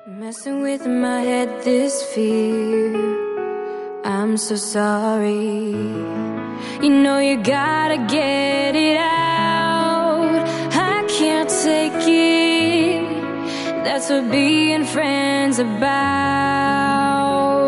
Messing with my head, this fear. I'm so sorry. You know you gotta get it out. I can't take it. That's what being friends about.